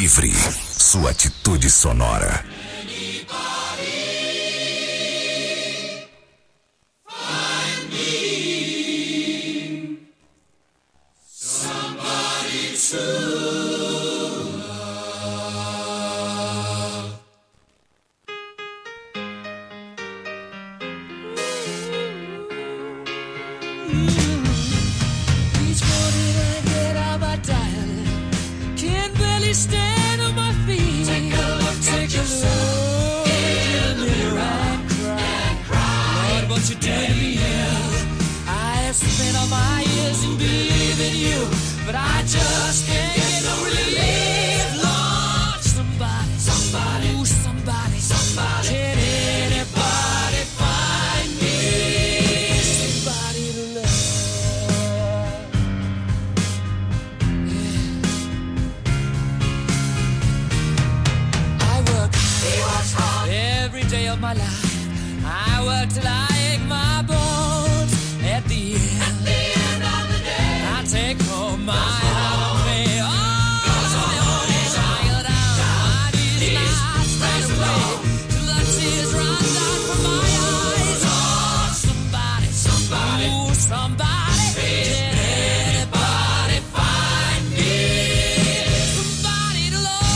livre. Sua atitude sonora. Stand on my feet. Take a look at yourself in the mirror and cry. Lord, what you did to me here. I have spent all my years in believing you, but I just can't get no relief. Lord, somebody, ooh, somebody, can anybody find me somebody to love? Every day of my life, I work till I ache my bones. At the end of the day, I take home my holiday. Oh, tired out, my knees not straight away till the tears run down from my eyes. Oh, somebody, ooh, somebody, can anybody find me somebody to love?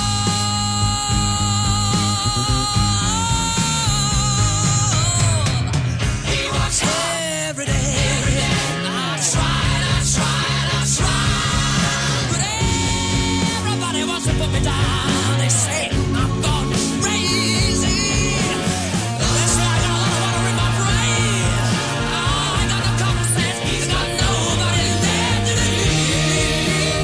Every day. I tried, but everybody wants to put me down. They say I'm gone crazy. They say I got a lot of water in my brain. Oh, I got no common sense. He's got nobody left to leave.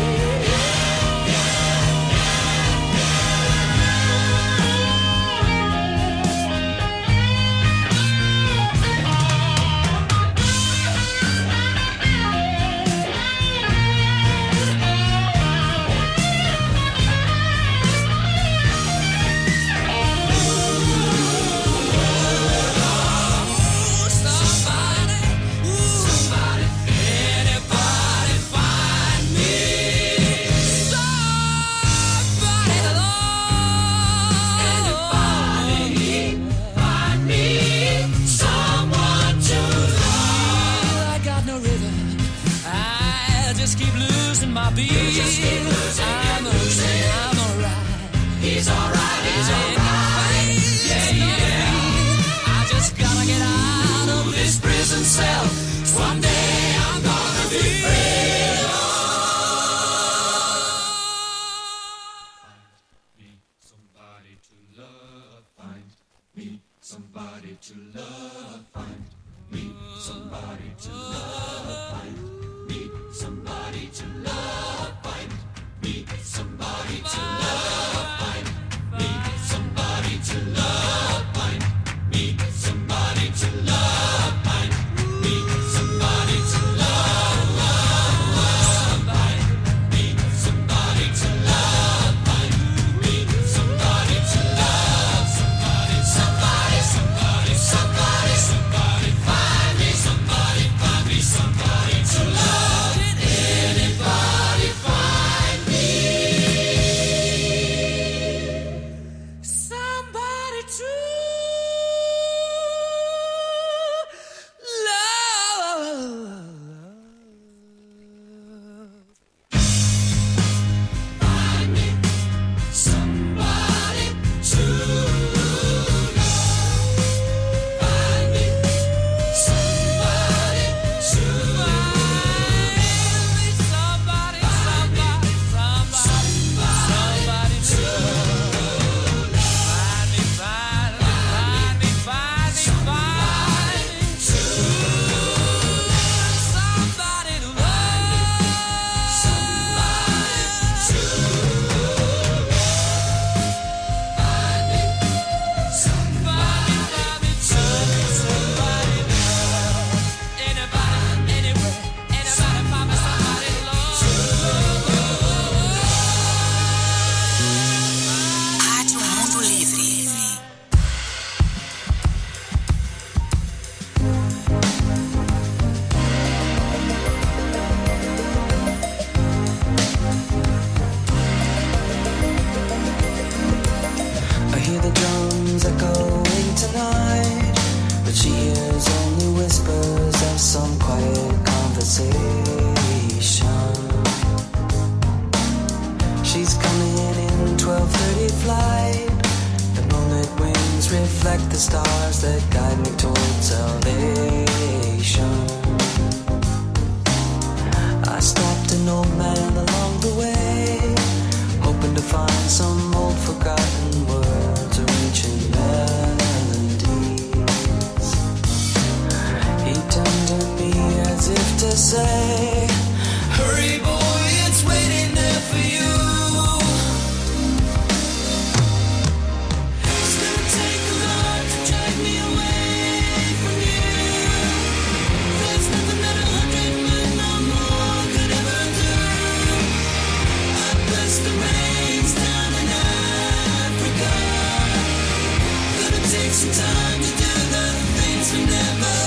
Somebody, anybody find me somebody to love? Anybody find me someone to love? I got no rhythm. I just keep losing my beat. I'm alright. He's alright. Yeah. I just gotta get out of this prison cell. Someday I'm gonna be free. Find me somebody to love. Find me somebody to love. Find me somebody to love. Find me somebody to love. Find me somebody to love. Find me somebody to love. Find me somebody to love. Find me somebody to love. Find me somebody to love. Find me somebody to love. Somebody, find me somebody have some quiet conversation. She's coming in 12:30 flight. The moonlit wings reflect the stars that guide me towards salvation. I stopped an old man along the way, hoping to find some old forgotten words or ancient melodies. He turned to me as if to say, hurry boy, it's waiting there for you. It's gonna take a lot to drag me away from you. There's nothing that 100 men or more could ever do. I bless the rains down in Africa. Gonna take some time to do the things we never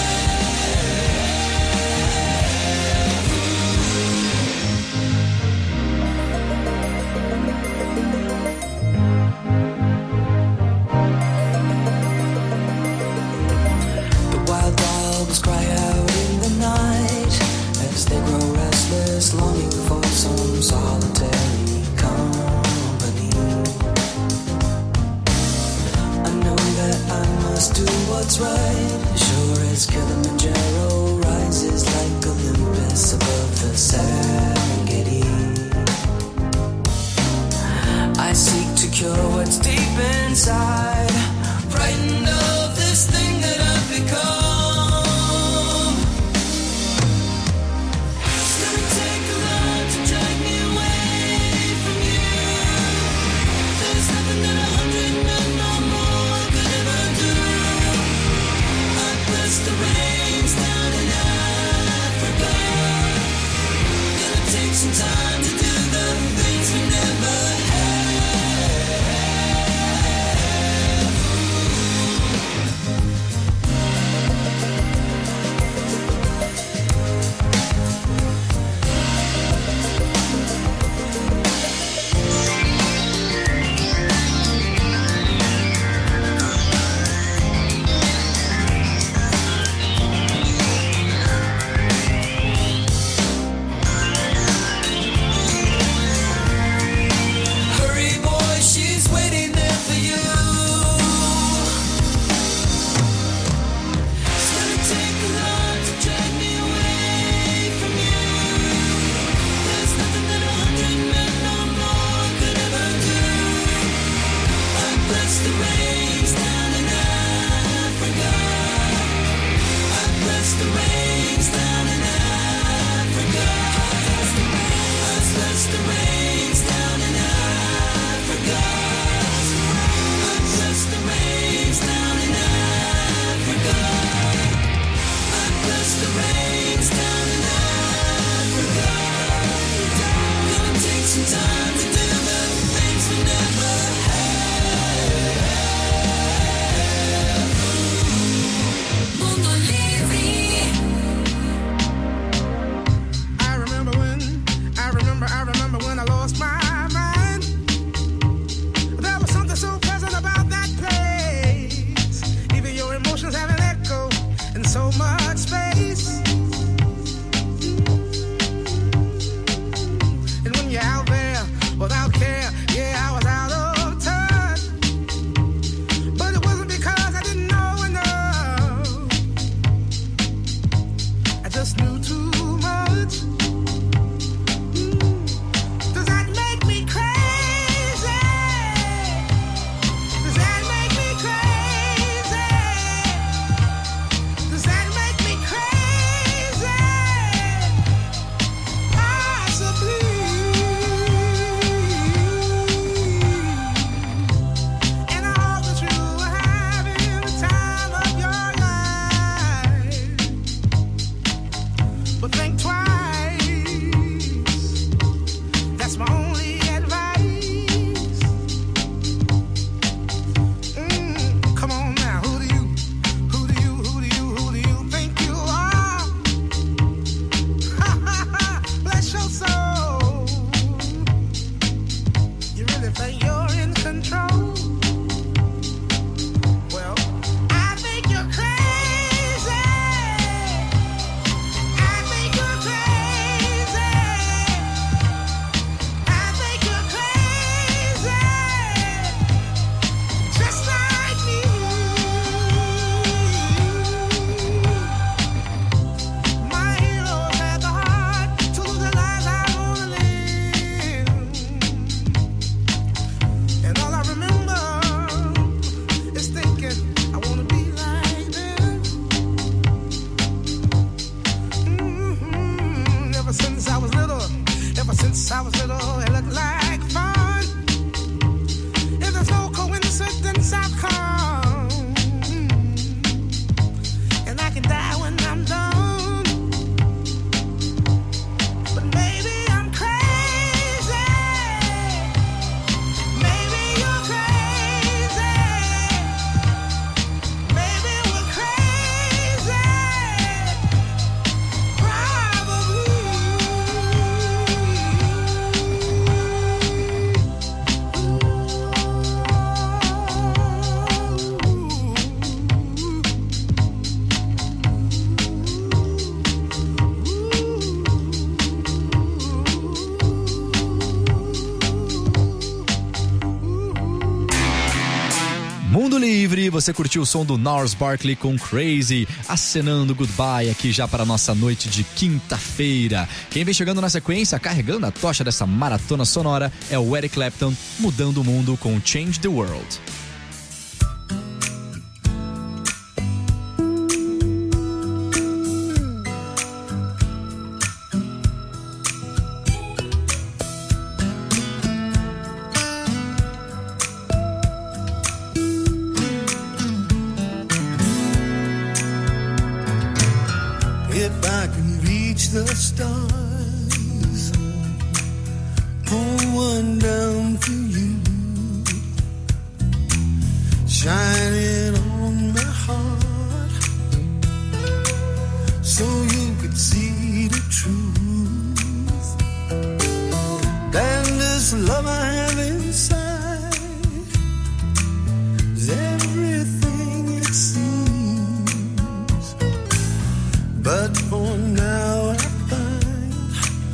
cry out in the night as they grow restless, longing for some solitary company. I know that I must do what's right, sure as Kilimanjaro rises like Olympus above the Serengeti. I seek to cure what's deep inside, frightened of this thing that I've become. Some time to do the things we never so much space. I was little, it looked like fun. If there's no coincidence, I've come, and I can die when I'm done. But maybe I'm crazy. Maybe you're crazy. Maybe we're crazy. Mundo Livre, você curtiu o som do Gnarls Barkley com Crazy, acenando goodbye aqui já para a nossa noite de quinta-feira. Quem vem chegando na sequência, carregando a tocha dessa maratona sonora, é o Eric Clapton, mudando o mundo com Change the World. If I can reach the stars, pull one down for you, shine it on my heart, so you could see the truth. And this love I have inside is everything it seems. But for now I find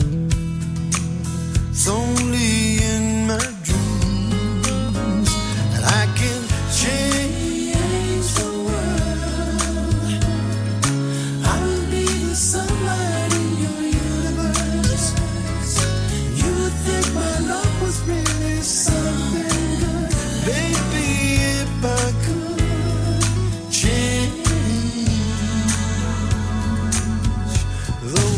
it's only in my dreams that I can change the world. I'll be the sunlight in your universe. You would think my love was really something good. Baby, if I could change the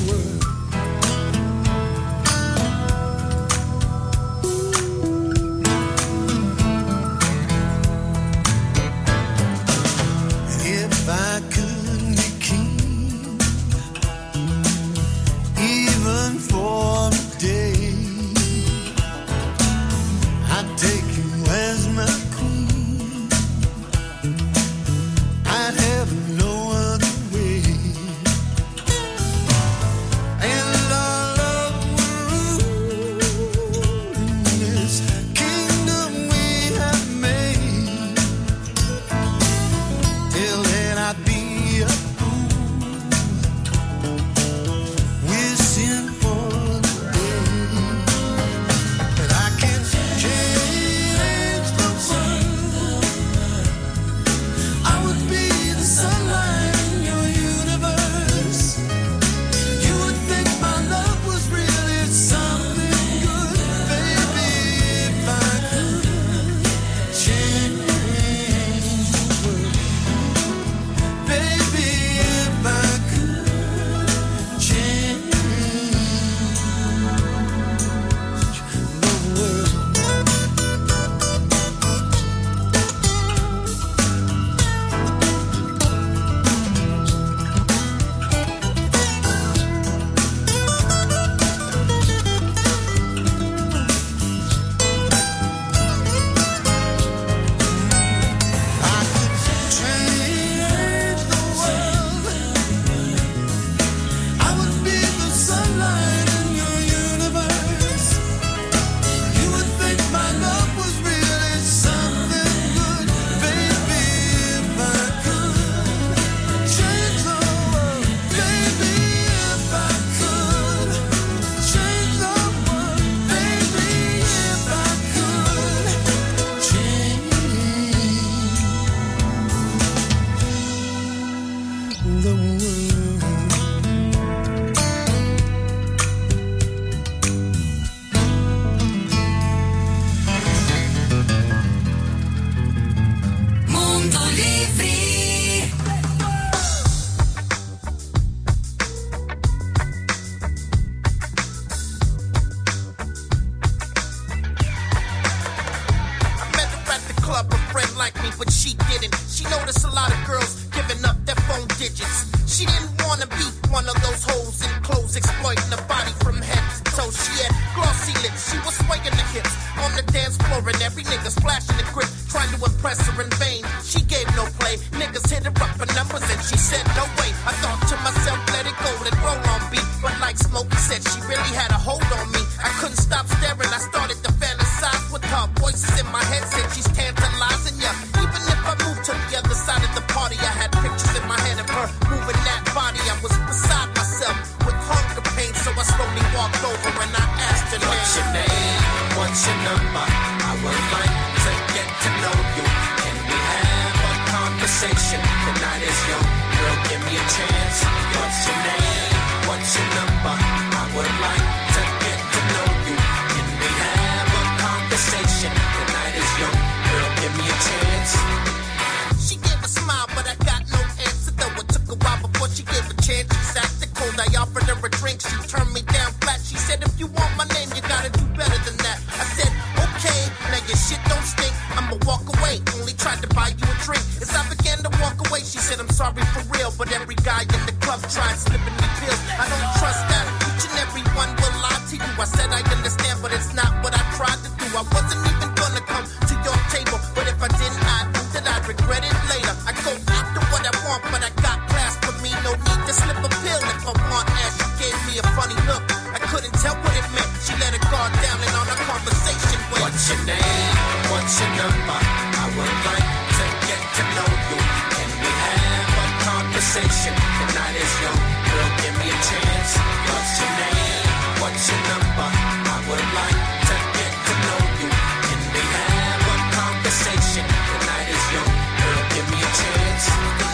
was exploiting the body from head to toe. She had glossy lips, she was swaying the hips on the dance floor, and every nigga's flashing the grip, trying to impress her in vain. She gave no play, niggas hit her up for numbers, and she said no way. I thought to myself, let it go, let roll on beat. But like Smokey said, she really had a hold on me. I couldn't stop staring, I started to fantasize with her. Voices in my head said she's tantalizing ya. Even if I moved to the other side of the party, I had pictures in my head of her moving that body. I was beside myself with hunger pain, so I slowly walked over and I asked her, what's your name? What's your number? I would like to get to know you. Can we have a conversation? The night is young, girl, give me a chance. What's your name? What's your number? I would like to get to know you. Can we have a conversation? The night is young, girl, give me a chance. She gave a smile, but I got no answer, though it took a while before she gave a chance. She acted cold, I offered her a drink, she turned me down flat. She said, if you want my name, you gotta do better than that. I said, okay, now your shit don't stink, I'ma walk away, only tried to buy you a drink. As I began to walk away, she said, I'm sorry for real, but every guy in the club tried slipping me pills. I don't trust that, each and every one will lie to you. I said I understand, but it's not what I tried to do. I wasn't even gonna come to your table, but if I didn't, I knew that I'd regret it later. I go after what I want, but I got plans for me, no need to slip a pill if I want. As she gave me a funny look, I couldn't tell what it meant. She let her guard down and on a conversation went, what's your name? What's your number? I would like to get to know you. Can we have a conversation? The night is young, girl, give me a chance. What's your name? What's your number? I would like to get to know you. Can we have a conversation? The night is young, girl, give me a chance.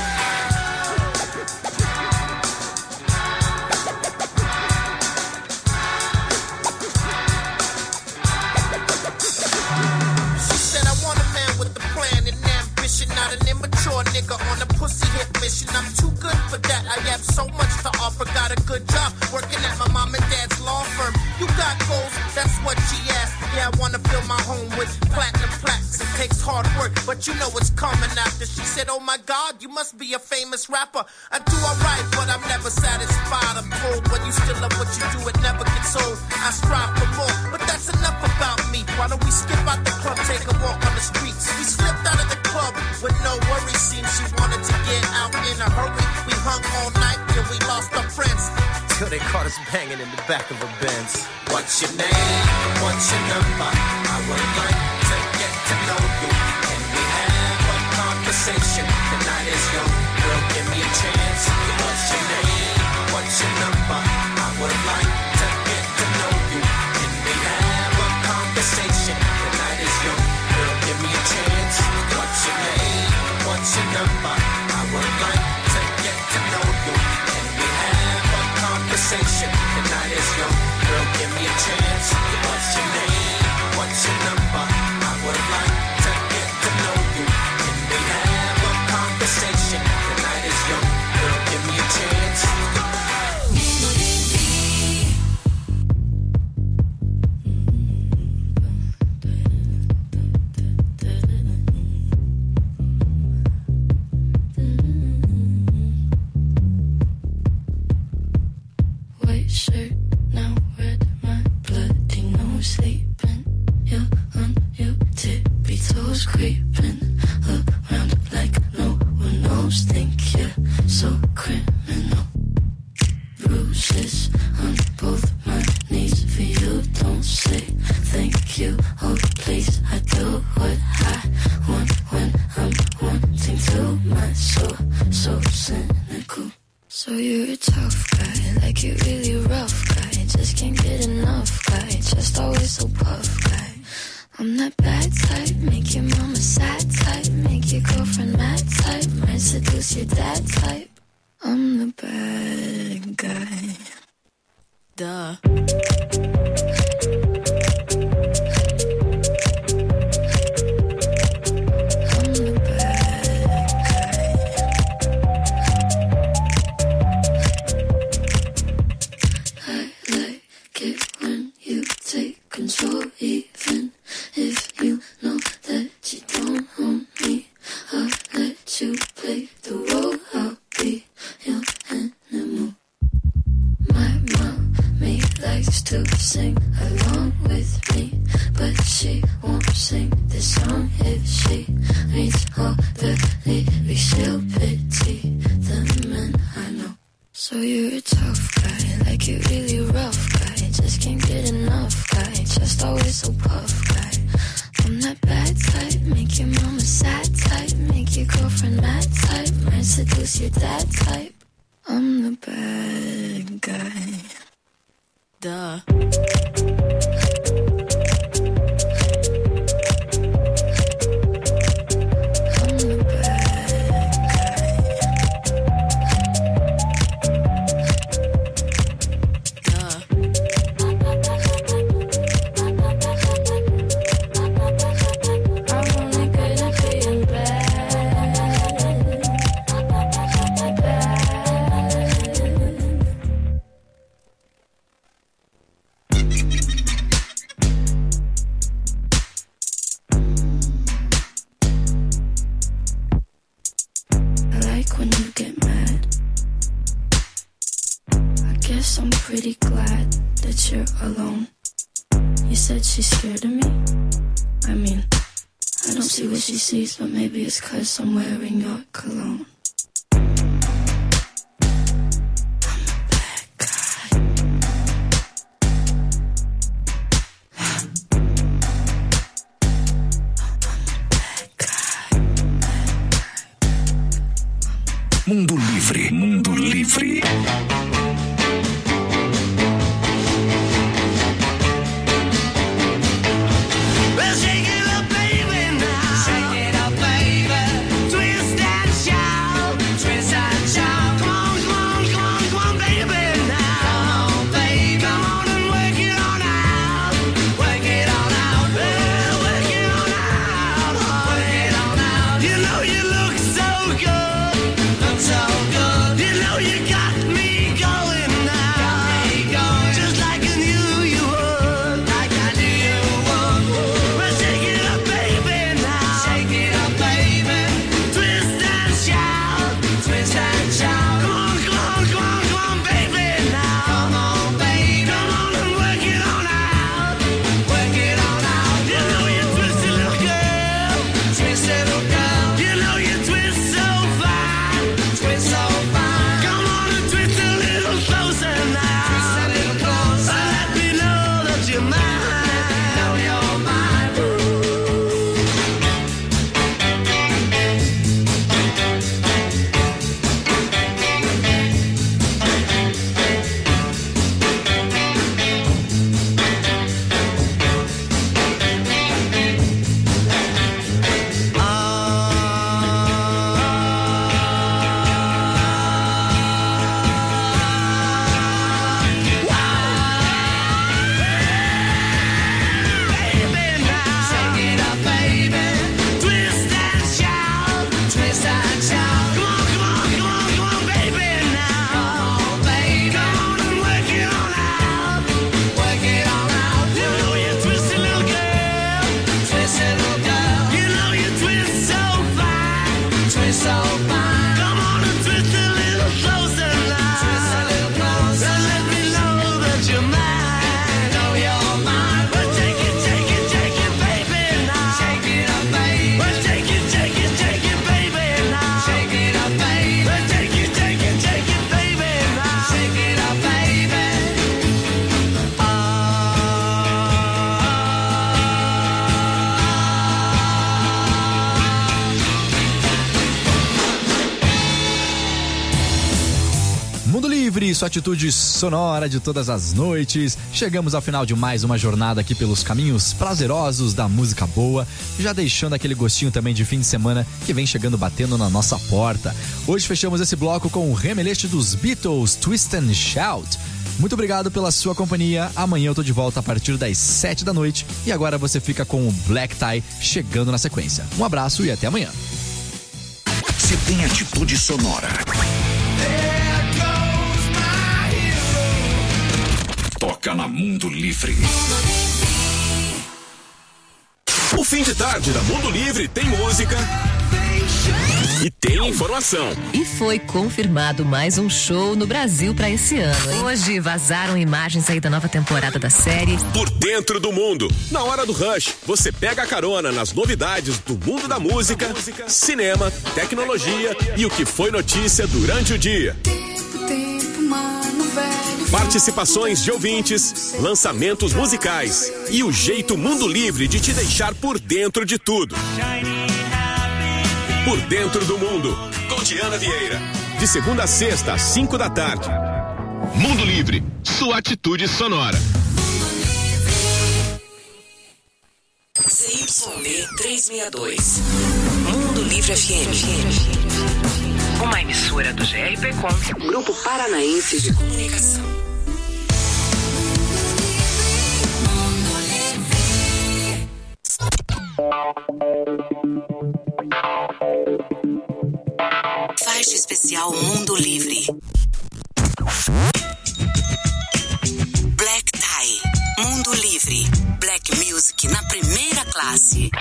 She said, I want a man with a plan and ambition, not an immature nigga on a pussy hit mission. I'm too good for that, I have so much to offer. Got a good job working at my mom and dad's law firm. You got goals, that's what she asked. Yeah, I wanna fill my home with platinum plaques. It takes hard work, but you know it's coming after. She said, oh my God, you must be a famous rapper. I do alright, but I'm never satisfied. I'm told when you still love what you do, it never gets old. I strive for more, but that's enough about me. Why don't we skip out the club, take a walk on the streets? We slipped out of the club with no worries. Seems she wanted to get out in a hurry. We hung all night till we lost our friends, till they caught us banging in the back of a Benz. What's your name? What's your number? I would like to get to know you. Can we have a conversation? The night is young, girl, give me a chance. What's your name? What's your number? I would like to get to know you. Can we have a conversation? The night is young, girl, give me a chance. What's your name? What's your number? I would like to get to know you. Can we have a conversation? The night is young, girl, give me a chance. What's your name? What's your number? I would like to get to know you. Can we have a conversation? The night is young, girl, give me a chance. White shirt, now red, my bloody nose sleeping. You're on your tippy toes, creeping around like no one knows. Think you're so criminal. Bruises on both my knees for you. Don't say thank you. Oh, please, I do what I want when I'm wanting to. My soul, so cynical. So you're a tough guy, like you're really rough guy. Just can't get enough guy, just always so puff guy. I'm that bad type, make your mama sad type, make your girlfriend mad type, might seduce your dad type. I'm the bad guy. Duh. Control, even if you know that you don't own me. I'll let you play the role. I'll be likes to sing along with me, but she won't sing this song if she meets all the lyrics. She'll pity the men I know. So you're a tough guy, like you're really rough guy. Just can't get enough guy, just always so puff guy. I'm that bad type, make your mama sad type, make your girlfriend mad type, might seduce your dad type. I'm the bad guy. Duh. I'm pretty glad that you're alone. You said she's scared of me? I mean, I don't see what she sees, but maybe it's 'cause I'm wearing your cologne. Mundo Livre, Mundo Livre. Sua atitude sonora de todas as noites. Chegamos ao final de mais uma jornada aqui pelos caminhos prazerosos da música boa, já deixando aquele gostinho também de fim de semana que vem chegando, batendo na nossa porta. Hoje fechamos esse bloco com o remeleixo dos Beatles, Twist and Shout. Muito obrigado pela sua companhia. Amanhã eu tô de volta a partir das 7 da noite e agora você fica com o Black Tie chegando na sequência. Um abraço e até amanhã. Se tem atitude sonora, toca na Mundo Livre. O fim de tarde da Mundo Livre tem música, E tem informação. E foi confirmado mais um show no Brasil pra esse ano, hein? Hoje vazaram imagens aí da nova temporada da série Por Dentro do Mundo. Na hora do Rush, você pega a carona nas novidades do mundo da música, cinema, tecnologia e o que foi notícia durante o dia. Participações de ouvintes, lançamentos musicais e o jeito Mundo Livre de te deixar por dentro de tudo. Por Dentro do Mundo, com Diana Vieira. De segunda a sexta, às 5 da tarde. Mundo Livre, sua atitude sonora. CYB 362. Mundo Livre FM. Uma emissora do GRPcom, Grupo Paranaense de Comunicação. Faixa especial Mundo Livre. Black Tie, Mundo Livre. Black Music na primeira classe.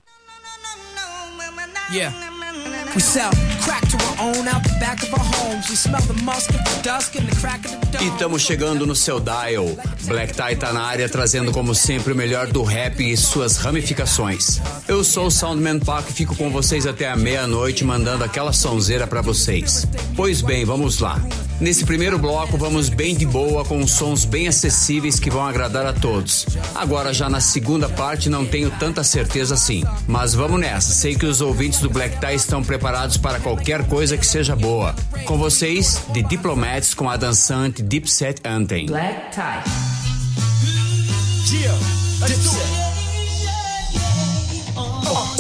Yeah. We sell crack to our own out the back of our homes. We smell the musk of the dusk and the crack of the dawn. E estamos chegando no seu dial. Black Tie tá na área trazendo como sempre o melhor do rap e suas ramificações. Eu sou o Soundman Pac e fico com vocês até a meia-noite mandando aquela sonzeira pra vocês. Pois bem, vamos lá. Nesse primeiro bloco vamos bem de boa com sons bem acessíveis que vão agradar a todos. Agora já na segunda parte não tenho tanta certeza assim, mas vamos nessa. Sei que os ouvintes do Black Tie estão preparados para qualquer coisa que seja boa. Com vocês, The Diplomats com a dançante Dipset Anthem. Black Tie. Yeah, Dipset. Come on.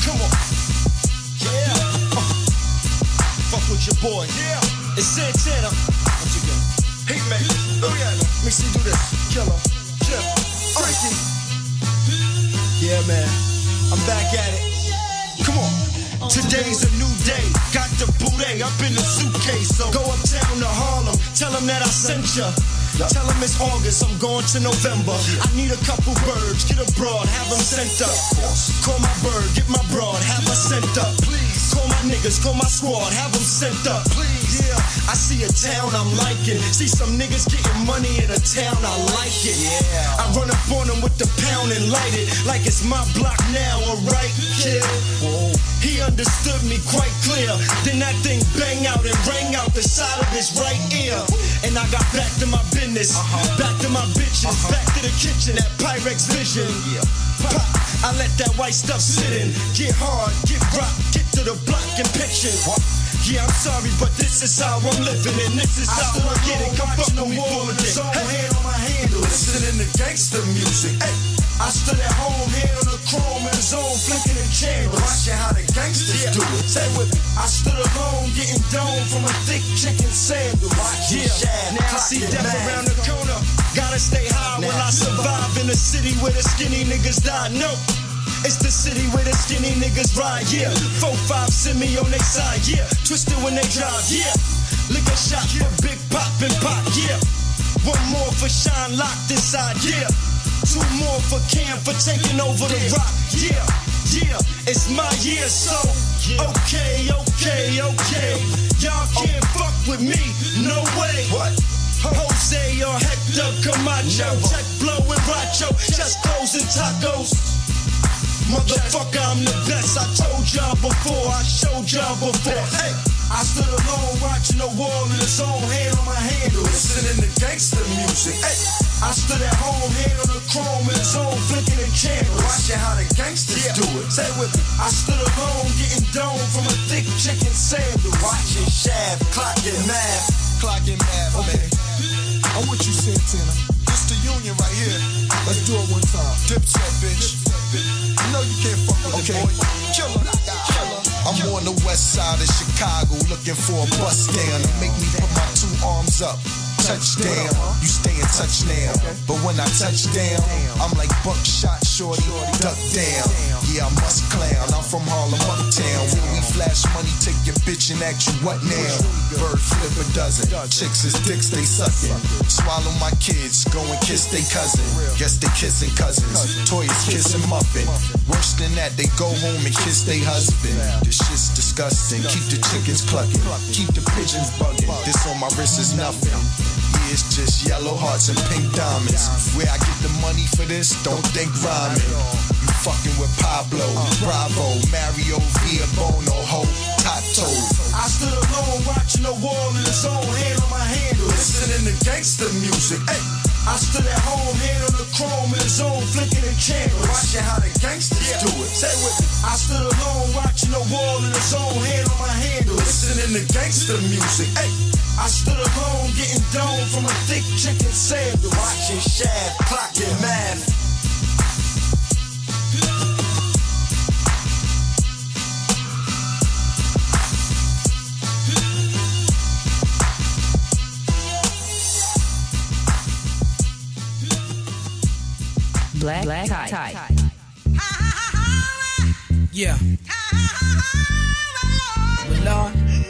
Yeah. Fuck with your boy. Yeah. It's Santana. Once again. Hey man, let me see you do this. Killer. Chip. Frankie. Yeah man, I'm back at it. Come on. Today's a new day. Got the booty up in the suitcase. So go uptown to Harlem. Tell them that I sent ya. Tell them it's August, I'm going to November. I need a couple birds, get a broad, have them sent up. Call my bird, get my broad, have her sent up. Please. Call my niggas, call my squad, have them sent up. Please. Yeah, I see a town I'm liking. See some niggas getting money in a town, I like it. Yeah. I run up on them with the pound and light it like it's my block now, alright, kid? He understood me quite clear. Then that thing bang out and rang out the side of his right ear. And I got back to my business, back to my bitches, back to the kitchen at Pyrex Vision. Pop, I let that white stuff sit in. Get hard, get rock, get to the block and pitching. Yeah, I'm sorry, but this is how I'm living, and this is how I get it. Come fuck with me for a dick. Hand on my handle, listening to gangster music. Hey, I stood at home, hand on the chrome in the zone, flicking the candles. Watching how the gangsters do it. Say with me, I stood alone, getting domed from a thick chicken sandal. Yeah, now I see death around the corner. Gotta stay high when I survive in a city where the skinny niggas die. No. It's the city where the skinny niggas ride, yeah. 4-5 send me on their side, yeah. Twisted when they drive, yeah. Liquor shot for Big Pop and Pop, yeah. One more for Shine locked inside, yeah. Two more for Cam for taking over the rock, yeah. Yeah, it's my year, so okay. Y'all can't fuck with me, no way. What? Jose or Hector Camacho, check blow and Racho, just clothes and tacos. Motherfucker, I'm the best. I told y'all before, I showed y'all before. Hey, I stood alone watching the wall in his own, hand on my handle, listening to gangster music. Hey, I stood at home, hand on the chrome in his own, flicking the candles, watching how the gangsters do it. Say with me, I stood alone, getting domed from a thick chicken sandal, watching Shaft, clocking math, okay. I want you, Santana. It's the union right here. Let's do it one time. Dipset, bitch. You know you can't fuck with it, boy. Killer. I'm on the west side of Chicago looking for a bus down to make me put my two arms up. touchdown. You stay in touch now, but when I touch down, I'm like buckshot, shorty, duck down. Yeah, I must clown. I'm from Harlem, uptown. When we flash money, take your bitch and ask you what now? Bird flip a dozen. Chicks is dicks, they suckin'. Swallow my kids, go and kiss they cousin. Guess they kissing cousins. Toys kissing muffin. Worse than that, they go home and kiss they husband. This shit's disgusting. Keep the chickens clucking. Keep the pigeons bugging. This on my wrist is nothing. Yeah, it's just yellow hearts and pink diamonds. Where I get the money for this, don't think rhyming. You fucking with Pablo, Bravo, Mario, Via Bono, Ho, Tato. I stood alone watching the wall in his own, hand on my handle, listening to gangster music. Hey, I stood at home, hand on the chrome in his own, flicking the channel, watching how the gangsters do it. Say with me. I stood alone watching the wall in his own, hand on my handle, listening to gangster music. Hey, I stood alone getting domed from a thick chicken sandal, watching Shad, clocking math. Black tie. Yeah. Lord.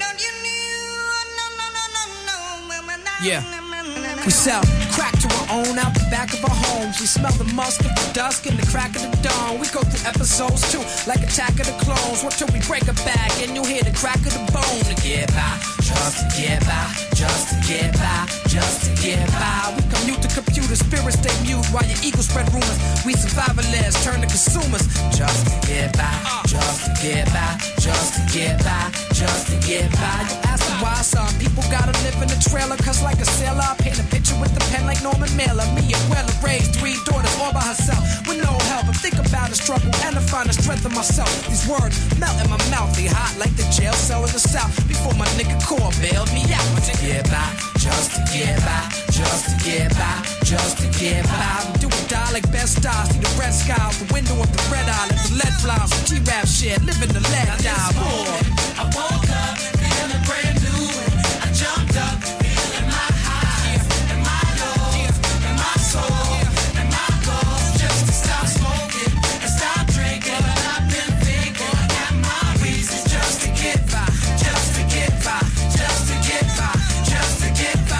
Yeah. We sell crack to our own out the back of our homes. We smell the musk of the dusk and the crack of the dawn. We go through episodes too, like Attack of the Clones. What till we break a bag and you'll hear the crack of the bone. To get by, just to get by, just to get by, just to get by. We commute to computer, spirits stay mute while your ego spread rumors. We survivalists turn to consumers. Just to get by, just to get by, just to get by, just to get by. You ask me why some people gotta live in a trailer, cause like a sailor I paint a picture with the pen like Norman Mailer. Me and Weller raised 3 daughters all by herself with no help. I think about the struggle and I find the strength in myself. These words melt in my mouth, they hot like the jail cell in the south. Before my nigga Core bailed me out. To get by, just to get by, just to get by, just to get by. We do or die like best stars. See the red sky out the window of the red eye. Let the lead fly. G-rap shit, living the lead die. I woke up feeling brand new and I jumped up feeling my highs and my lows and my soul and my goals. Just to stop smoking and stop drinking. But I've been thinking I got my reasons just to get by, just to get by, just to get by, just to get by.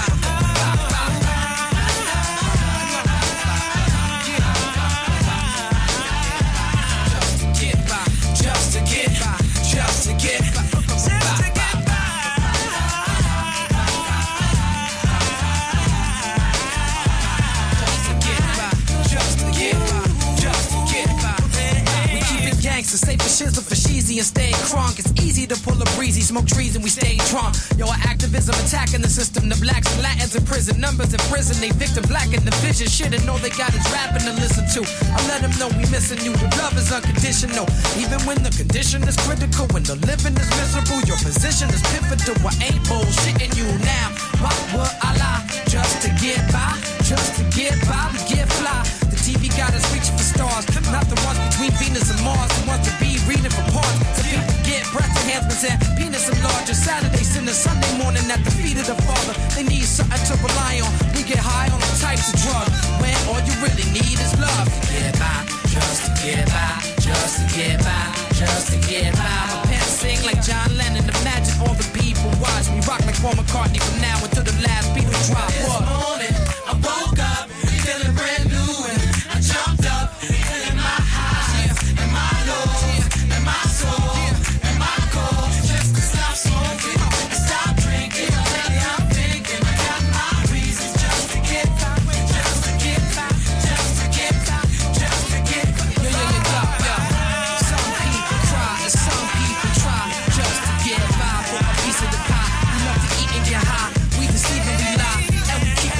Just to get by, just to get by, just to get by. Say for shizzle for sheezy and stay crunk. It's easy to pull a breezy, smoke trees and we stay drunk. Yo, our activism attacking the system. The blacks and Latins in prison, numbers in prison. They victim black in the vision. Shit, and all they got is rapping to listen to. I let them know we missing you. The love is unconditional. Even when the condition is critical, when the living is miserable, your position is pivotal. I ain't bullshitting you now. Why would I lie? Just to get by, just to get by, we get fly. The TV got us reaching for stars, not the ones between Venus and Mars. The ones to be reading for parts. So people get breath enhancements and penis enlargers. Saturday, Sunday, Sunday morning at the feet of the Father. They need something to rely on. We get high on all types of drugs when all you really need is love. To get by, just to get by, just to get by, just to get by. My pen sing like John Lennon. Imagine all the people watch me rock like Paul McCartney from now until the last beat will drop. This morning I woke up feeling brand new and I jumped up feeling my highs and my lows and my soul and my goals. Just to stop smoking and stop drinking. Lately I'm thinking I got my reasons just to get by, just to get by, just to get by, just to get by. Yo. Some people cry and some people try just to get by for a piece of the pie. We love to eat and get high. We deceive and we lie and we keep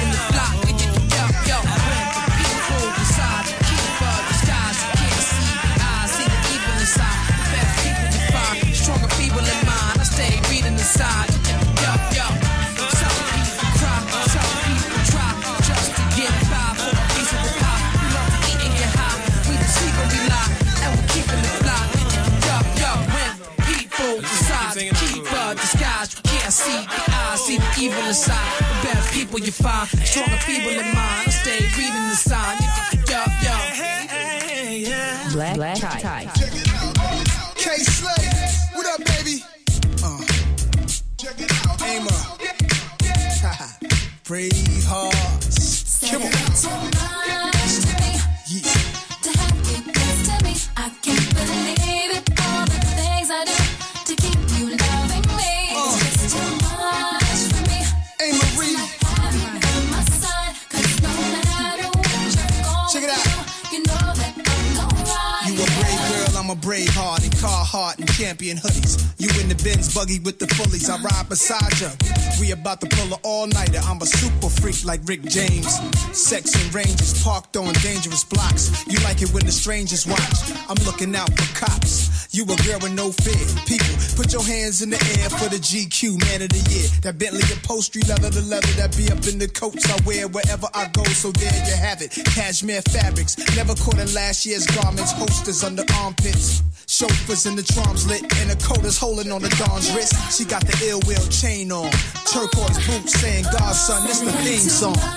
you find strong and feeble in mind. I stay reading the sign. Black tie. K-Slay, what up, baby? Check it out. Aim up. Brave hearts. Come on. Yeah. To have you close to me, I can't believe it. All the things I do to keep you loving me. It's just too much for me. Hey, Marie. Check it out. You know that I'm gon' ride. You a brave girl, I'm a brave heart in Carhartt and Champion hoodies. You in the Benz buggy with the fullies, I ride beside you. We about to pull an all-nighter, I'm a super freak like Rick James. Sex and ranges parked on dangerous blocks. You like it when the strangers watch. I'm looking out for cops. You a girl with no fear. People, put your hands in the air for the GQ Man of the Year. That Bentley upholstery, leather to leather, that be up in the coats I wear wherever I go. So there you have it, cashmere fabrics. Never caught in last year's garments. Holsters under armpits. Chauffeurs in the trams lit, and the coat is holding on the Dawn's wrist. She got the ill will chain on. Turquoise boots saying, Godson, this the theme song. To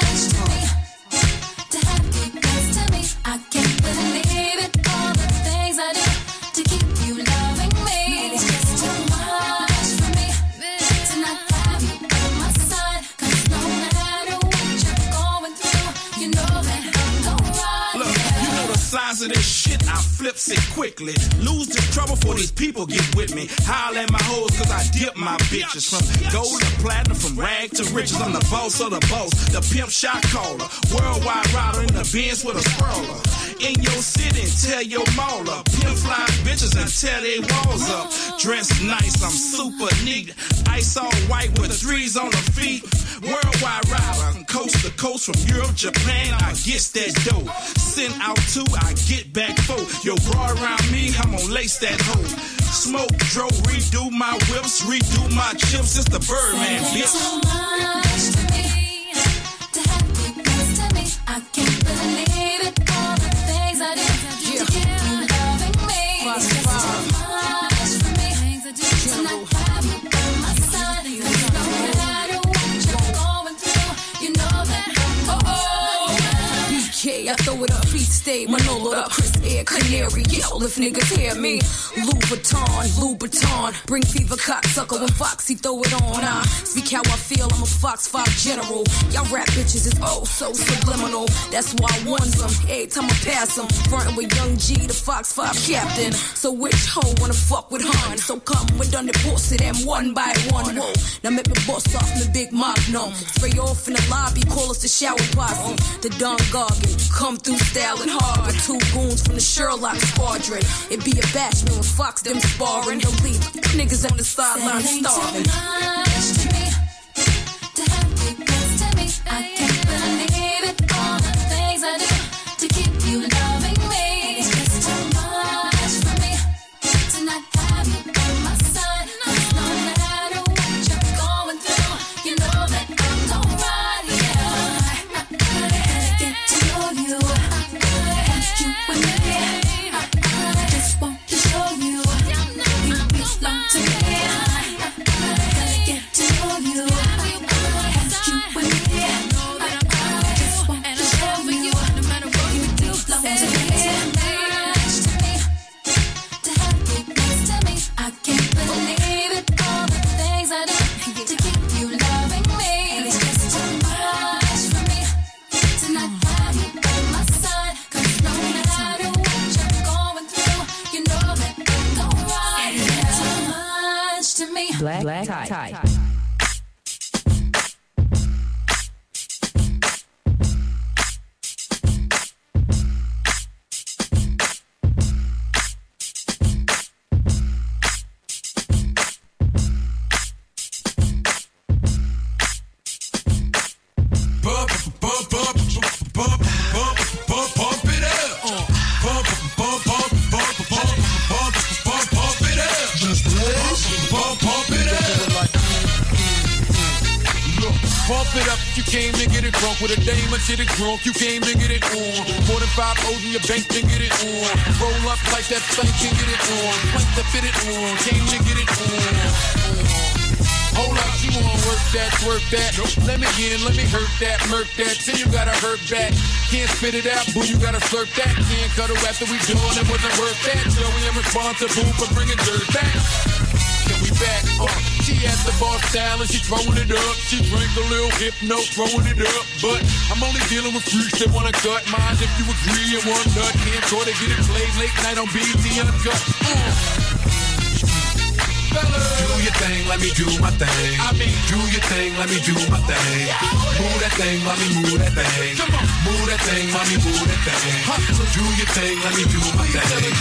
have you close to me, I can't believe it. All the things I do to keep you loving me. It's just too much for me to not have you on my side. 'Cause no matter what you're going through, you know that I'm gon' ride. Look, you know the size of this shit, I flips it quickly. Lose this trouble before these people get with me. Howl at my hoes cause I dip my bitches. From gold to platinum, from rag to riches. I'm the boss of the boss, the pimp shot caller. Worldwide rider in the Benz with a sprawler. In your city, tell your mauler. Pimp fly bitches and tear they walls up. Dressed nice, I'm super neat. Ice all white with threes on the feet. Worldwide rider, from coast to coast, from Europe, Japan, I get that dough. Send out two, I get back four. Yo, bra around me, I'm gon' lace that hoe. Smoke, dro, redo my whips, redo my chips. It's the Birdman, bitch. Too much to me to have you close to me. I can't believe it. All the things I do to keep you loving me. It's just too much for me to not have you on my side. 'Cause no matter what you're going through, you know that I'm BK, I throw it up, feet stay, Manolo up, Chris Air, Canary, yo, if niggas hear me. Louboutin, bring fever, cocksucker, when Foxy throw it on. I speak how I feel, I'm a Fox 5 general. Y'all rap bitches is oh so subliminal, that's why I want them, every time I pass them. Frontin' with Young G, the Fox 5 captain. So which hoe wanna fuck with Hun? So come, we done the pussy them one by one. Whoa, now make me bust off my big magnum. Spray off in the lobby, call us the shower posse. The Don Gargan, come through styling hard. With two goons from the Sherlock squadron. It be a bashman with Fox, them sparring. He'll leave niggas on the sideline starving. too much to me to have you close to me. I can't believe it. All the things I do to keep you loving me. It's just too much for me to not have you on my side. 'Cause no matter what you're going through, you know that I'm gon' ride. Yeah, I gotta get to know you. I want you with me. I just want to show you. You belong to me. I gotta get to know you. I want you with me. I just want to show you. You belong to me. To have you close to me, I can't believe it. All the things I do to keep you loving me. It's just too much for me to not have you on my side. 'Cause no matter what you're going through, you know that I'm gon' ride. Too much to me. Black tie. Pump it up, you came to get it drunk with a dame and shit it drunk. You came to get it on. More than 5 O's in your bank to get it on. Roll up like that thing can get it on. Plank to fit it on. Came to get it on. Hold up, she wanna work that, twerk that. Let me in, let me hurt that, murk that. Till you gotta hurt back. Can't spit it out, boo, you gotta slurp that. Can't cuddle after we doing it, wasn't worth that. So we am responsible for bringing dirt back. Can we back? She at the bar style and she throwing it up. She drink a little hypno, throwing it up. But I'm only dealing with freaks that wanna cut mine. If you agree and one nut, can't try to get it played late night on BT Uncut. Do your thing, let me do my thing. I mean, do your thing, let me do my thing. Move that thing, mommy, move that thing. Come on, move that thing, mommy, move that thing. Do your thing, let me do my thing.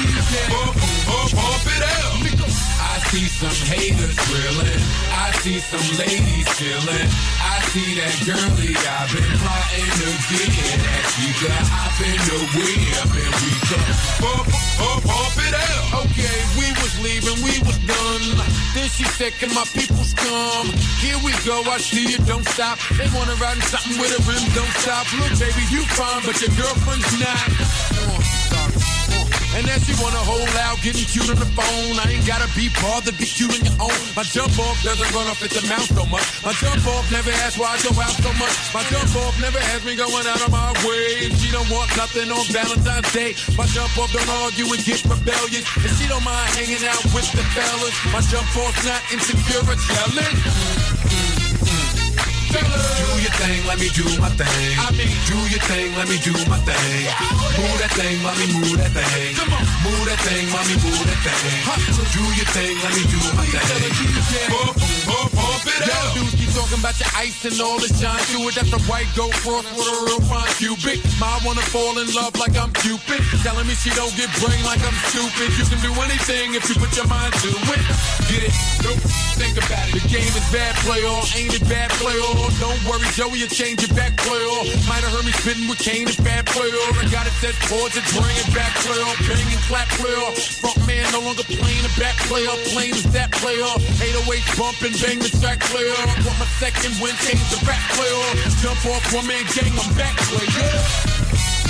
Pump it up. I see some haters drilling. I see some ladies chilling. I see that girlie I've been plotting to get at. She got hop in the whip and we come pump it up. Okay, we was leaving, we was done. Then she said, can my peoples come? Here we go, I see you, don't stop. They wanna ride in something with a rim, don't stop. Look, baby, you fine, but your girlfriend's not. And then she wanna hold out, getting cute on the phone. I ain't gotta be bothered, be cute on your own. My jump off doesn't run off at the mouth so much. My jump off never asks why I go out so much. My jump off never has me going out of my way. And she don't want nothing on Valentine's Day. My jump off don't argue and get rebellious. And she don't mind hanging out with the fellas. My jump off's not insecure or jealous. Do your thing, let me do my thing. I mean, do your thing, let me do my thing. Move that thing, mommy, move that thing. Come on, move that thing, mommy, move that thing. Do your thing, let me do my thing. Pump it up. Y'all dudes keep talking about your ice and all this shine to it. That's a white gold cross with a real fine cubic. My wanna fall in love like I'm Cupid. Telling me she don't get brain like I'm stupid. You can do anything if you put your mind to it. Get it? Nope. Think about it. The game is bad, play all. Ain't it bad, play all? Don't worry, Joey, you change it back, play off. Might have heard me spitting with Kane and bad, play off. I got it set towards it, bring it back, play off. Bang and clap, play off. Front man no longer playing the back, play off. Plain as that, play off. 808 bump and bang the track, play off. Want my second win, change the back, play off. Jump off, one man gang, I'm back, play off.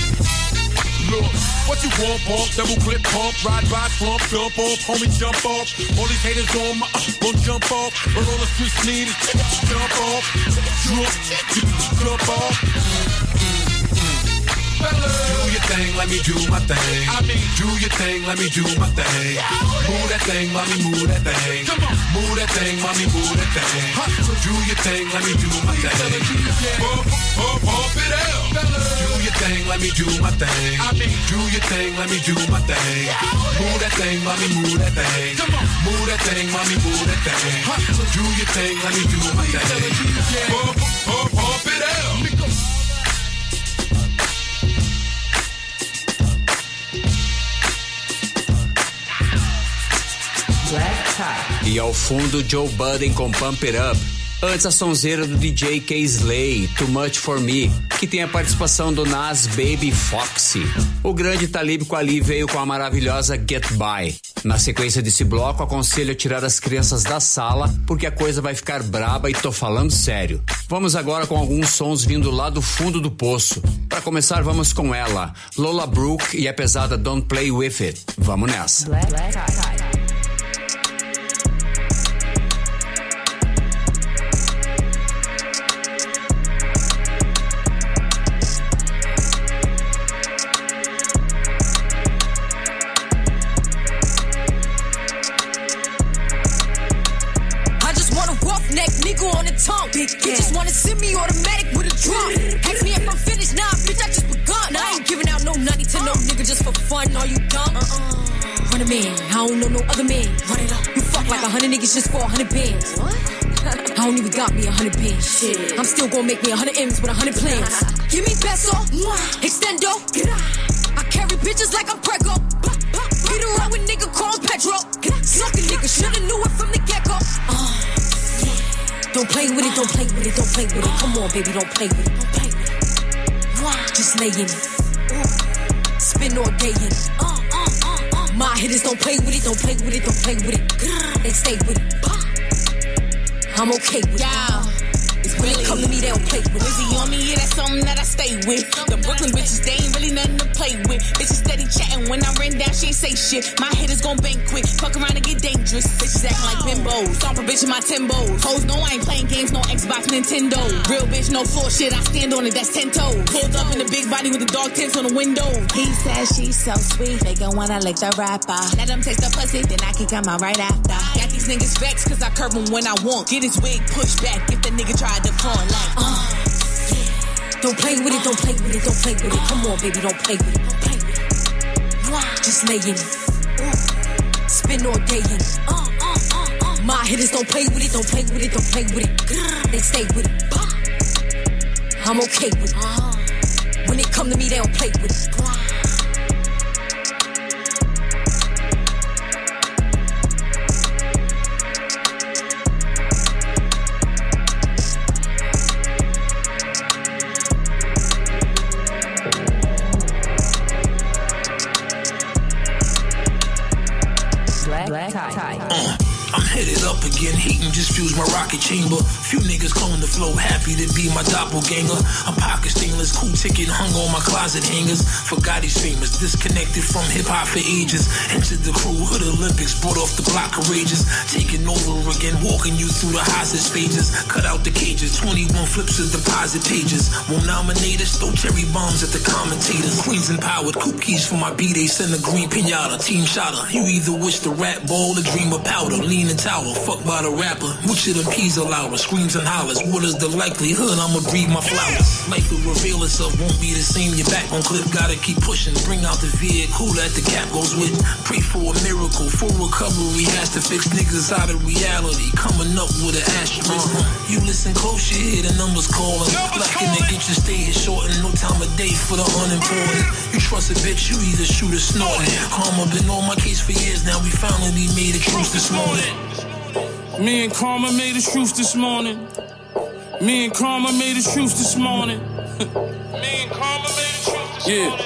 Look, what you want, pump, double clip, pump, ride by, slump, jump off, homie, jump off. All these haters on my, gon' jump off. But all the streets need is jump off, jump off. Do your thing, let me do my thing. I mean, do your thing, let me do my thing. Move that thing, mommy, move that thing. Come on, move that thing, mommy, move that thing. Do your thing, let me do my thing. Pump it up. Do your thing, let me do my thing. I mean, do your thing, let me do my thing. Move that thing, mommy, move that thing. Come on, move that thing, mommy, move that thing. Do your thing, let me do my thing. Pump it up. E ao fundo, Joe Budden com Pump It Up. Antes, a sonzeira do DJ K-Slay, Too Much For Me, que tem a participação do Nas Baby Foxy. O grande Talib Kweli veio com a maravilhosa Get By. Na sequência desse bloco, aconselho a tirar as crianças da sala, porque a coisa vai ficar braba e tô falando sério. Vamos agora com alguns sons vindo lá do fundo do poço. Para começar, vamos com ela, Lola Brooke e a pesada Don't Play With It. Vamos nessa. On the tongue, you just wanna send me automatic with a drum. Ask me if I'm finished, nah, bitch, I just begun. I ain't giving out no nutty to no nigga just for fun. Are you dumb? 100 man, I don't know no other man. Run it up. You fuck like 100 niggas just for 100 bands. What? I don't even got me 100 bands. Shit, I'm still gonna make me 100 M's with 100 plans. Give me peso, extendo. I carry bitches like I'm Prego. Beat around with nigga called Pedro. Suckin' nigga, shoulda knew it from the get-go. Don't play with it, don't play with it, don't play with it. Come on, baby, don't play with it, don't play with it. Just lay in it. Spin all day in it. My hitters don't play with it, don't play with it, don't play with it. They stay with it. I'm okay with it. When they come to me, they don't play with it. Is he on me? Yeah, that's something that I stay with. The Brooklyn bitches, they ain't really nothing to play with. Bitches steady chatting when I ran down, she ain't say shit. My hitters gon' bank quick, fuck around and get dangerous. Bitches acting like bimbos, stomp a bitch in my Timbos. Hoes know I ain't playing games, no Xbox, Nintendo. Real bitch, no floor shit, I stand on it, that's 10 toes. Pulled up in the big body with the dog tints on the window. He says she's so sweet, they gon' wanna lick the rapper. Let them taste the pussy, then I can come out right after. Got these niggas vexed, cause I curve them when I want. Get his wig pushed back if the nigga tried to front like, Don't play with it, don't play with it, don't play with it. Come on, baby, don't play with it, don't play with it. Just lay in it. Spin all day in it. My hitters don't play with it, don't play with it, don't play with it. They stay with it. I'm okay with it. When it come to me, they don't play with it. I'm headed up again, heating just fused my rocket chamber. Few niggas clone the flow, happy to be my doppelganger. I'm pocket stainless, cool ticket hung on my closet hangers. Forgot he's famous, disconnected from hip-hop for ages. Entered the crew, hood Olympics, brought off the block courageous. Taking over again, walking you through the hostage stages. Cut out the cages, 21 flips of deposit pages. Won't nominate us, throw cherry bombs at the commentators. Queens empowered, coupe keys for my B-Day, send a green pinata. Team shotter, you either wish the rat ball or dream of powder. Lean and tower, fuck by the rapper. Which of them keys are louder? Screams and hollers. What is the likelihood I'ma breathe my flowers? Life will reveal itself, won't be the same. Your back on clip, gotta keep pushing. Bring out the vehicle that the cap goes with. Pray for a miracle, full recovery has to fix niggas out of reality. Coming up with an asterisk. You listen close, you hear the numbers calling. Blacking to get your stay here short and no time of day for the unimportant. You trust a bitch, you either shoot or snort. Karma been on my case for years now, we finally made a truce this morning. Me and Karma made a truce this morning. Me and Karma made a truce this morning. Me and Karma made a truce this morning.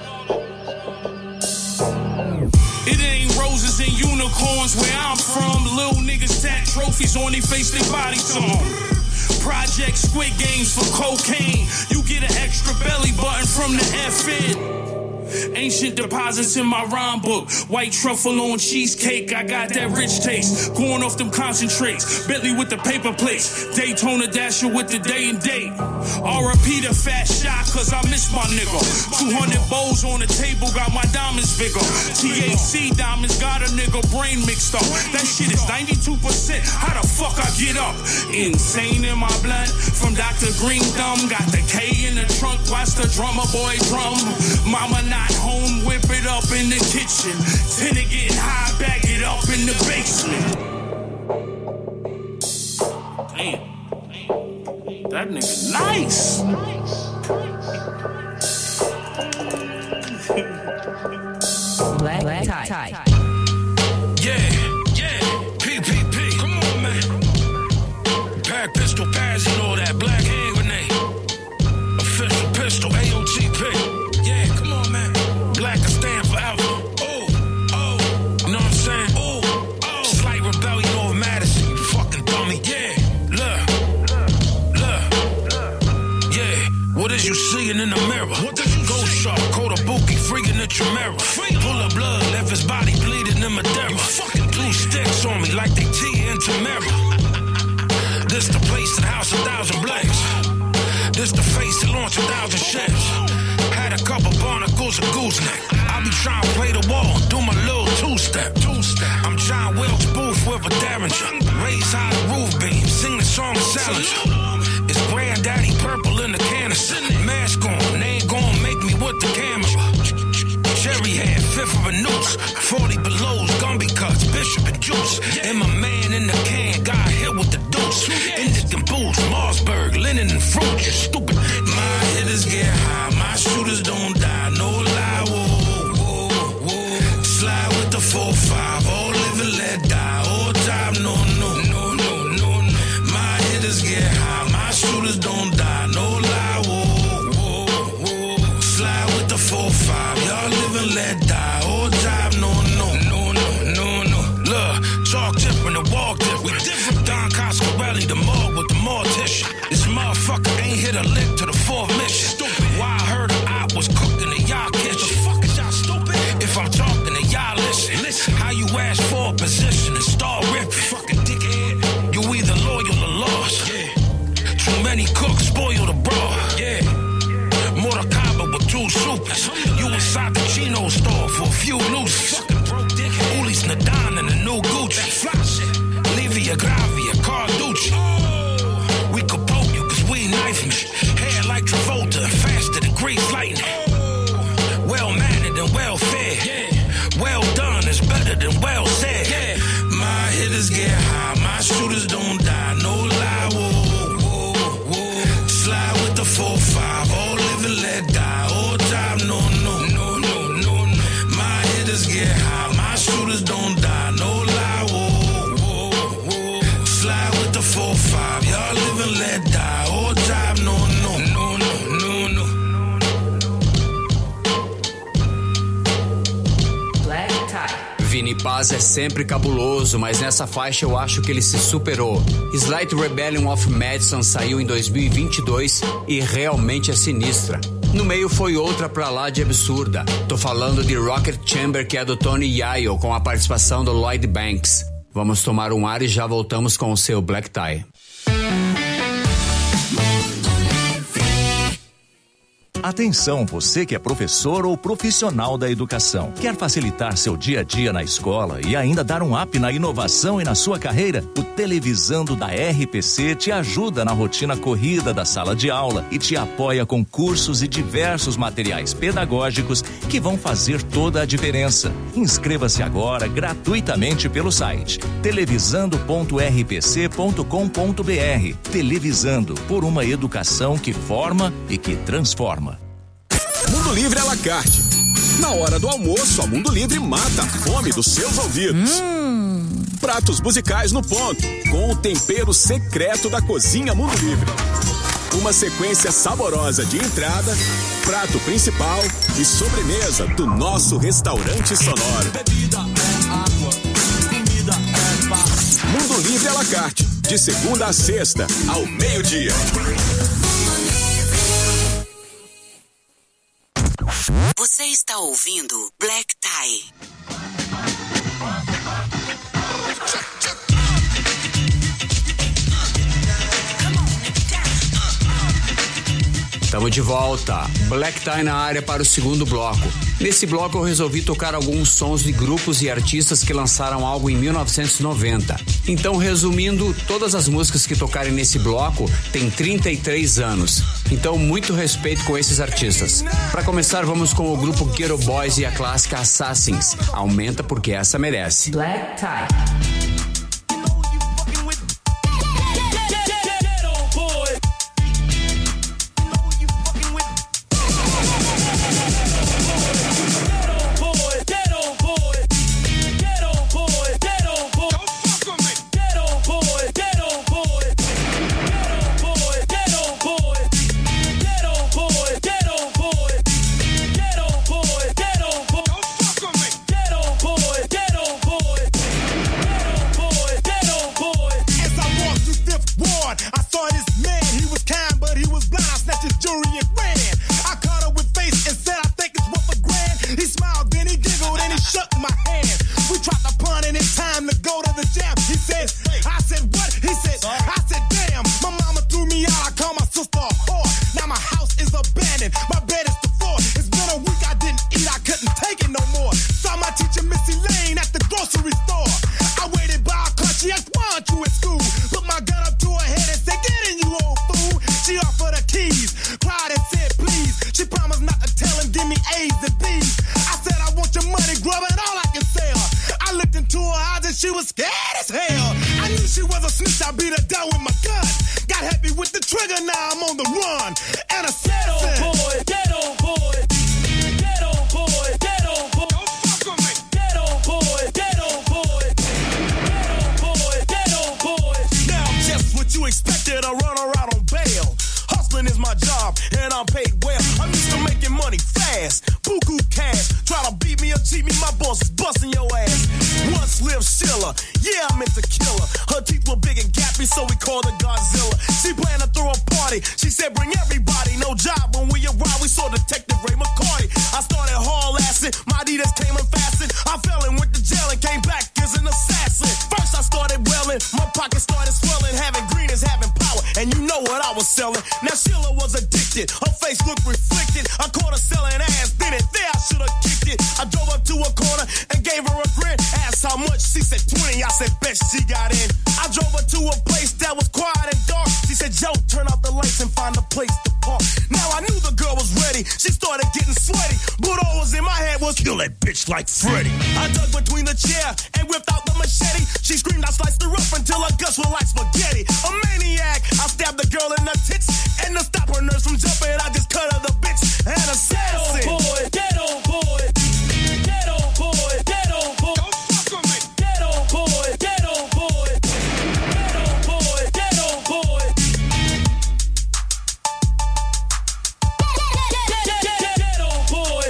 It ain't roses and unicorns where I'm from. Little niggas tat trophies on their face, they bodies on. Project Squid Games for cocaine. You get an extra belly button from the FN. Ancient deposits in my rhyme book. White truffle on cheesecake, I got that rich taste. Going off them concentrates. Bentley with the paper plates. Daytona Dasher with the day and date. R.I.P. the fat shot, cause I miss my nigga. 200 bowls on the table, got my diamonds bigger. THC diamonds got a nigga brain mixed up. That shit is 92%. How the fuck I get up? Insane in my blood. From Dr. Green Thumb. Got the K in the trunk, watch the drummer boy drum. Mama not home, whip it up in the kitchen. Tenant getting high, back it up in the basement. Damn. That nigga nice. Black tie. Yeah. PPP. Come on, man. Pack pistol, pads and all that. Black hand grenade. Official pistol, AOTP. Yeah, come on, man. Black I stand forever. Oh, you know what I'm saying? Oh, slight rebellion over Madison, you fucking dummy. Yeah, look. Yeah, what is you seeing in the mirror? Ghost shark, coat a bookie, freaking at your mirror. Pull of blood, left his body bleeding in Madeira. Blue sticks on me like they tea in Tamara. This the place that house 1,000 blacks. This the face that launched 1,000 ships. Had a couple barnacles and gooseneck. I be trying to play the wall, do my little two-step. I'm John Wilkes Booth with a Derringer. Raise high the roof beam, sing the song of Salinger. It's granddaddy purple in the canister. Mask on, they ain't gon' make me with the camera. Cherry head, fifth of a noose. 40 belows, Gumby cuts, Bishop and Juice. And my man in the can got hit with the deuce. Indican boots, Marsburg, linen and fruit, you stupid. My hitters get high, my shooters don't die, no lie, whoa. Slide with the 4-5, all live and let die, all time, no. My hitters get high, my shooters don't die, no lie, whoa. Slide with the 4-5, y'all live and let die, all time, no. Look, talk different and walk different. Don Coscarelli, the morgue with the mortician. This motherfucker ain't hit a for a mission. Why I heard I was cooking in y'all kitchen. Fuck is y'all stupid? If I'm talking to y'all, listen. How you ask for a position and start ripping? Fucking dickhead. You either loyal or lost. Yeah. Too many cooks spoil the broth. Yeah. Mortal Kombat with 2 supers. You inside the Chino store for a few looses. Ulis Nadan and the new Gucci. Livia Gravia, Carducci. We could poke you cause we knife me. Hair like Travolta and faster than Grease lightning. Well mannered and well fed. Well done is better than well said. My hitters get high, my shooters don't die. No lie, whoa, whoa, whoa. Slide with the 4-5, all live and let die. All time, no, no, no, no, no, no. My hitters get high, my shooters don't die. No lie, whoa, whoa, whoa. Slide with the 4-5, y'all live and let die. All time, no, no, no, no, no, no. Black Tie. Vini Paz é sempre cabuloso, mas nessa faixa eu acho que ele se superou. Slight Rebellion of Madison saiu em 2022 e realmente é sinistra. No meio foi outra pra lá de absurda. Tô falando de Rocket Chamber, que é do Tony Yayo, com a participação do Lloyd Banks. Vamos tomar um ar e já voltamos com o seu Black Tie. Atenção, você que é professor ou profissional da educação. Quer facilitar seu dia a dia na escola e ainda dar um up na inovação e na sua carreira? O Televisando da RPC te ajuda na rotina corrida da sala de aula e te apoia com cursos e diversos materiais pedagógicos que vão fazer toda a diferença. Inscreva-se agora gratuitamente pelo site televisando.rpc.com.br. Televisando, por uma educação que forma e que transforma. Mundo Livre à la carte. Na hora do almoço, a Mundo Livre mata a fome dos seus ouvidos. Pratos musicais no ponto, com o tempero secreto da cozinha Mundo Livre. Uma sequência saborosa de entrada, prato principal e sobremesa do nosso restaurante sonoro. Bebida é água, comida é paz. Mundo Livre à la carte, de segunda a sexta, ao meio-dia. Você está ouvindo Black Tie. Estamos de volta. Black Tie na área para o segundo bloco. Nesse bloco eu resolvi tocar alguns sons de grupos e artistas que lançaram algo em 1990. Então, resumindo, todas as músicas que tocarem nesse bloco têm 33 anos. Então, muito respeito com esses artistas. Para começar, vamos com o grupo Ghetto Boys e a clássica Assassins. Aumenta porque essa merece. Black Tie. So we called her Godzilla. She planned to throw a party. She said, bring everybody, no job. saw Detective Ray McCarty. I started hall-assing, my Adidas came unfastened. I fell and went to jail and came back as an assassin. First I started wailing, my pocket started swelling. Having green is having power, and you know what I was selling. Now Sheila was addicted, her face looked reflected. I caught her selling ass, then and there I should've kicked it. I drove up to a corner and gave her a grin. Asked how much, she said 20, I said bet she got in. I drove her to a place that was quiet and dark. She said, Joe, turn off the lights and find a place to park. Now I knew the girl was ready, she started getting sweaty. But all was in my head was, kill that bitch like Freddy. I dug between the chair and whipped out the machete. She screamed, I sliced her up until her guts were like spaghetti. A maniac, I stabbed the girl in the tits. And to stop her nerves from jumping, I just cut her the bitch and assassin. Ghetto boy, ghetto boy, ghetto boy, ghetto boy. Don't fuck with me. Ghetto boy, ghetto boy, ghetto boy, ghetto boy. Ghetto boy.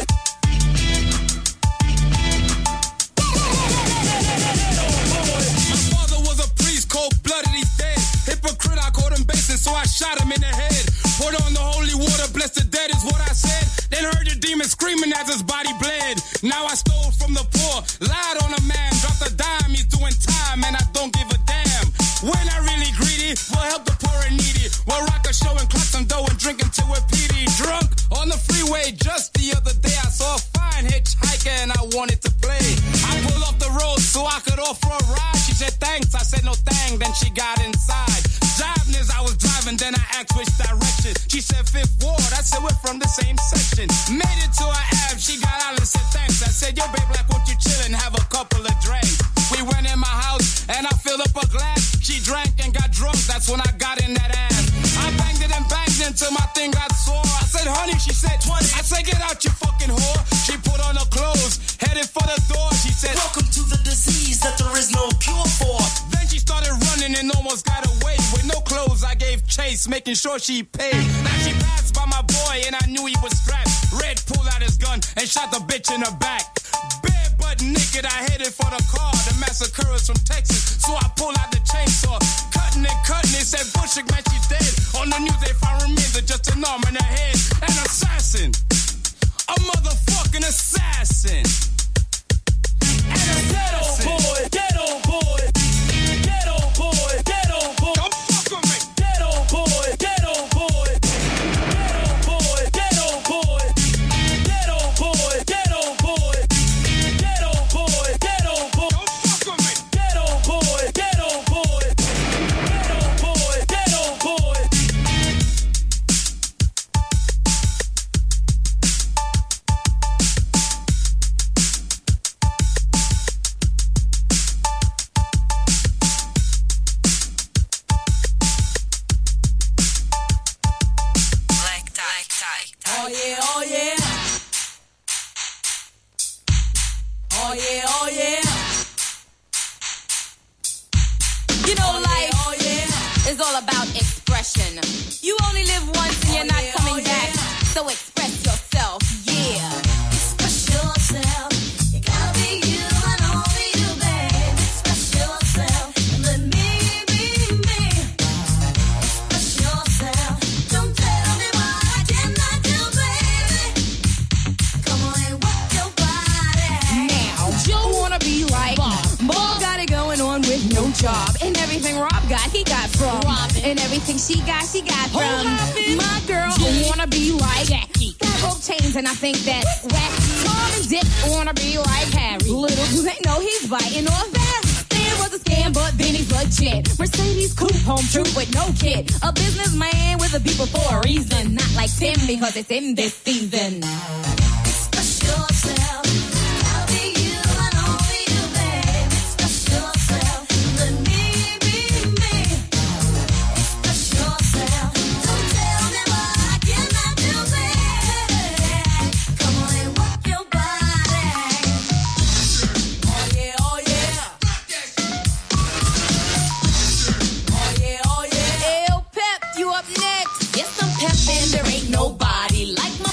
My father was a priest, cold-blooded, he's dead. Hypocrite, I caught him basing, so I shot him in the head. Poured on the holy water, bless the dead is what I said. Then heard the demon screaming as his body bled. Now I stole from the poor, lied on a man, dropped a dime, he's doing time, and I don't give a damn. When I really greedy, will help the poor and needy. We'll rock a show and clock some dough and drink until we're PD. Drunk on the freeway just the other day, I saw a fine hitchhiker and I wanted to play. I pulled off the road so I could offer a ride. She said thanks, I said no thang, then she got inside. Driving as I was driving, then I asked which direction. She said Fifth Ward, I said we're from the same section. Made it to her ab, she got out and said thanks. I said, yo babe, like won't you chill and have a couple of drinks? We went in my house and I filled up a glass. She drank and got drunk, that's when I got in that ass. I banged it and banged it until my thing got sore. I said, honey, she said 20. I said, get out you fucking whore. She put on her clothes, headed for the door. She said, welcome to the disease that there is no cure for. Then she started running and almost got away. With no clothes, I gave chase, making sure she paid. Now she passed by my boy and I knew he was strapped. Red pulled out his gun and shot the bitch in her back. Bare butt naked, I headed for the car. The massacre is from Texas, so I pulled out the chainsaw. Cutting and cutting, they said, Bushwick, man, she's dead. On the news, they found remains of just an arm in her head. An assassin, a motherfucking assassin. And a ghetto boy, ghetto boy, ghetto boy, ghetto boy. Don't fuck with me. Ghetto boy, ghetto boy, ghetto boy, ghetto boy, ghetto boy, ghetto boy, ghetto boy, ghetto boy. Don't fuck with me. Ghetto boy, ghetto boy, ghetto boy, ghetto boy. Oh yeah, oh yeah. Oh yeah, oh yeah. You know, life is all about expression. You only live once and you're not coming back. So express yourself, yeah. Express yourself. You gotta be you and only you, babe. Express yourself and let me be me. Express yourself. Don't tell me what I cannot do, baby. Come on and work your body. Now, Joe wanna be like Bob got it going on with no job. And everything Rob got, he got from Robin. And everything she got from my girl who wanna be like Jackie. Got both chains and I think that's wacky. Tom and Dick wanna be like Harry. Little do they know he's biting off fast. It was a scam, but then he's legit. Mercedes coupe, home true with no kid. A businessman with a beeper for a reason. Not like Tim because it's in this season.